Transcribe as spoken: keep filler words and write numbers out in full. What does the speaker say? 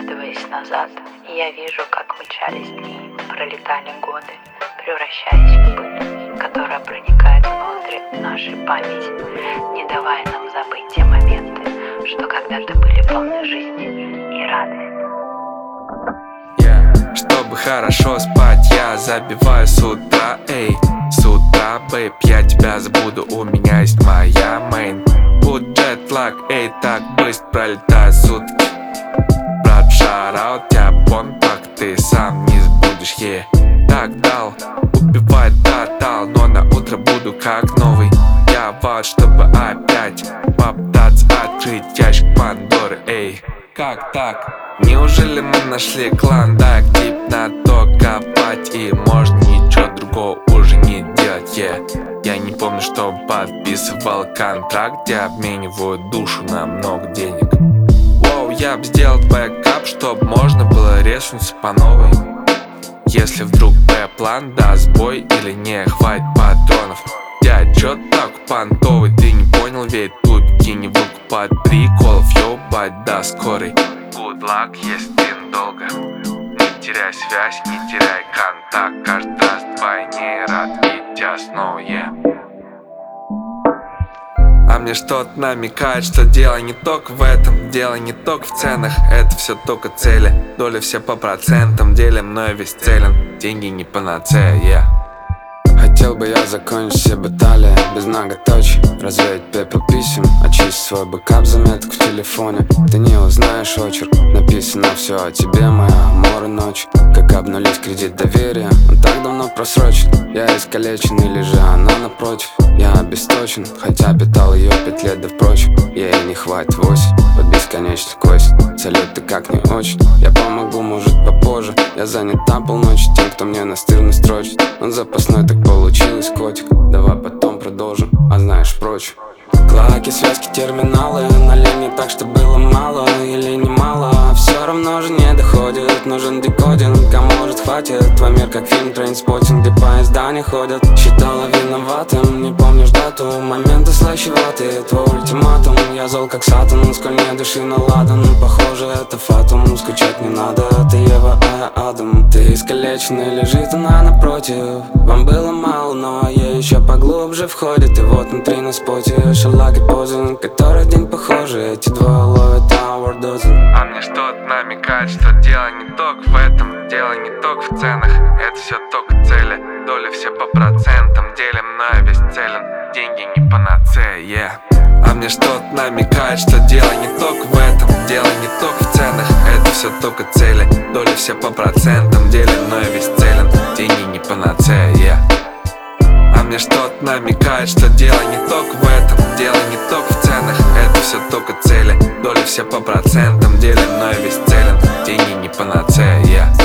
Оглядываясь назад, я вижу, как мчались дни, пролетали годы, превращаясь в пыль, которая проникает внутрь нашей памяти, не давая нам забыть те моменты, что когда-то были полны жизни и радости. Yeah. Чтобы хорошо спать, я забиваю с утра, эй, с утра, бэйб, я тебя забуду, у меня есть моя мейн. Пут джетлаг, эй, так быстро пролетают сутки. Брат, шараут, я помню, как ты сам не сбудешь, е yeah. Так дал, убивает тотал, но на утро буду как новый. Я вот, чтобы опять попытаться открыть ящик Пандоры, эй. Как так? Неужели мы нашли клан? Да, актив на то копать, и может ничего другого уже не делать, yeah. Я не помню, что подписывал контракт, где обменивают душу на много денег. Воу, я б сделал бэкап, чтоб можно было резнуться по новой. Если вдруг Б-план даст сбой или не хватит патронов. Дядь, чё так понтовый, ты не понял, ведь тут не выкупать приколов, ёбать, до скорой. Good luck, если ты долго. Не теряй связь, не теряй контакт. Каждый раз вдвойне рад видеть тебя снова, yeah. А мне что-то намекает, что дело не только в этом, дело не только в ценах, это все только цели. Доли все по процентам, делим, но я весь целен. Деньги не панацея, yeah. Хотел бы я закончить все баталии без многоточий, развеять пепел писем, очистить свой бэкап заметок в телефоне. Ты не узнаешь очерк, написано все о тебе, моя амора ночь. Как обнулить кредит доверия, он так давно просрочен. Я искалечен или же она напротив. Я обесточен, хотя питал ее пять лет, да впрочем ей не хватит восемь под бесконечный кость. Салют, ты как не очень, я помогу, может попозже. Я занят на полночи тем, кто мне настырно строчит. Он запасной, так получилось, котик. Давай потом продолжим, а знаешь прочее. Клаки, связки, терминалы на линии так, что было мало или немало. Все равно же не доходит, нужен декодинг. А может хватит, твой мир как фильм Трейнспоттинг, где поезда не ходят. Считала виноватым, не помнишь дату, моменты слащеватые, твой ультиматум. Я зол как Сатан, сколь не дыши на ладан. Похоже, это фатум, скучать не надо. Ты Ева, а я Адам. Ты искалечена, лежит она напротив. Вам было мало, но ей еще поглубже входит. И вот внутри на споте шалак и позин, который день похожи. Эти двое ловят our dozen. А мне что-то намекает, что дело не только в этом, дело не только в ценах, это все только цели. Доли все по процентам делим, но я весь целен. Деньги не панацея, yeah. А мне что-то намекает, что дело не только в этом, дело не только в ценах, это все только цели. Доли все по процентам делим, но я весь целен. Деньги не панацея, yeah. А мне что-то намекает, что дело не только в этом, дело не только в ценах, это все только цели. Доли все по процентам делим, но я весь целен. Деньги не панацея, yeah.